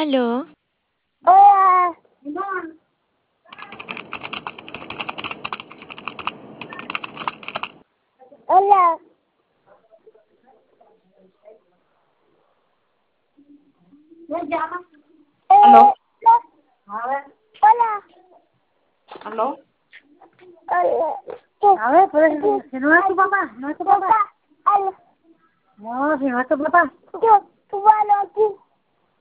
Aló, Hola. Hola. ¿Me llama? Hola. A ver, Hola. ¿aló? Hola. A ver, pero si no es tu papá, no es tu papá. Hola. No, si no es tu papá. Yo, tu mano aquí.